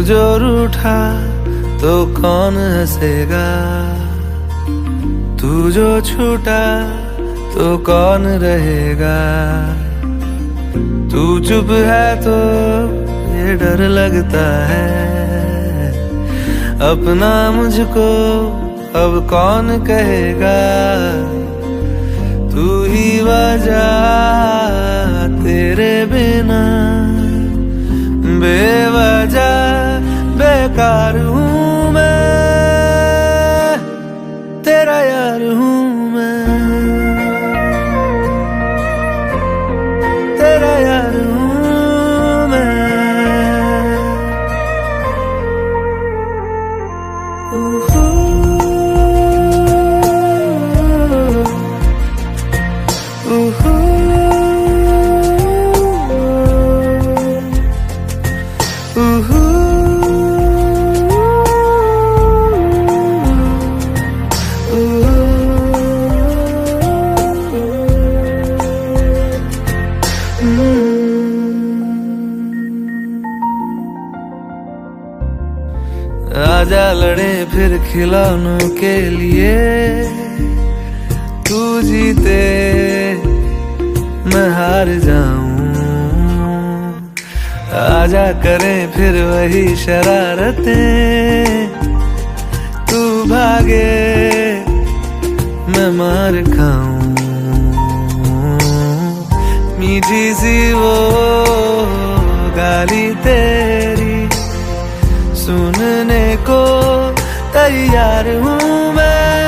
जो रूठा तो कौन हंसेगा, तू जो छूटा तो कौन रहेगा। तू चुप है तो ये डर लगता है, अपना मुझको अब कौन कहेगा। तू ही वजह, तेरे बिना बेवजह बेकार हूँ मैं, तेरा यार हूँ मैं, तेरा यार हूँ मैं। आजा लड़े फिर खिलौनों के लिए, तू जीते मैं हार जाऊं। आजा करें फिर वही शरारतें, तू भागे मैं मार खाऊं। मीठी सी वो गाली तेरी सुनने को तैयार हूँ मैं,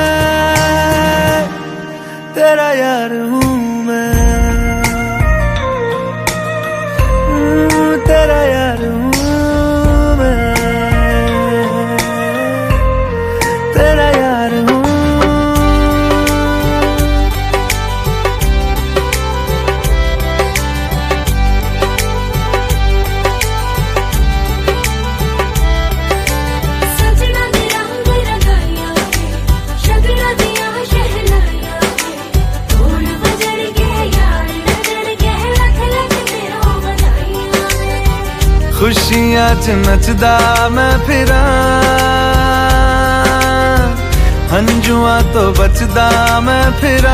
तेरा यार हूँ मैं, तेरा यार हूँ मैं, तेरा यार हूँ। खुशियां च नचदा मैं फिरा, हंजुआ तो बचदा मैं फिरा।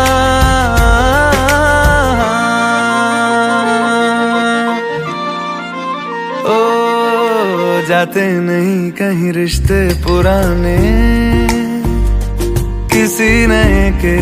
ओ जाते नहीं कहीं रिश्ते पुराने, किसी नए के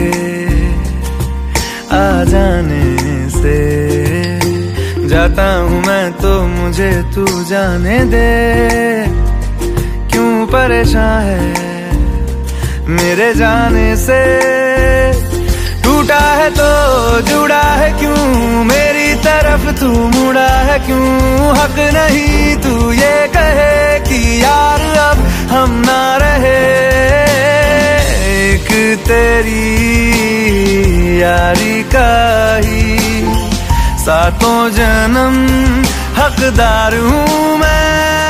आ जाने से। जाता हूँ मैं तो मुझे तू जाने दे, क्यों परेशान है मेरे जाने से। टूटा है तो जुड़ा है क्यों, मेरी तरफ तू मुड़ा है क्यों। हक नहीं तू ये कहे कि यार अब हम ना रहे, एक तेरी यारी का ही सातों जन्म हकदार हूँ मैं।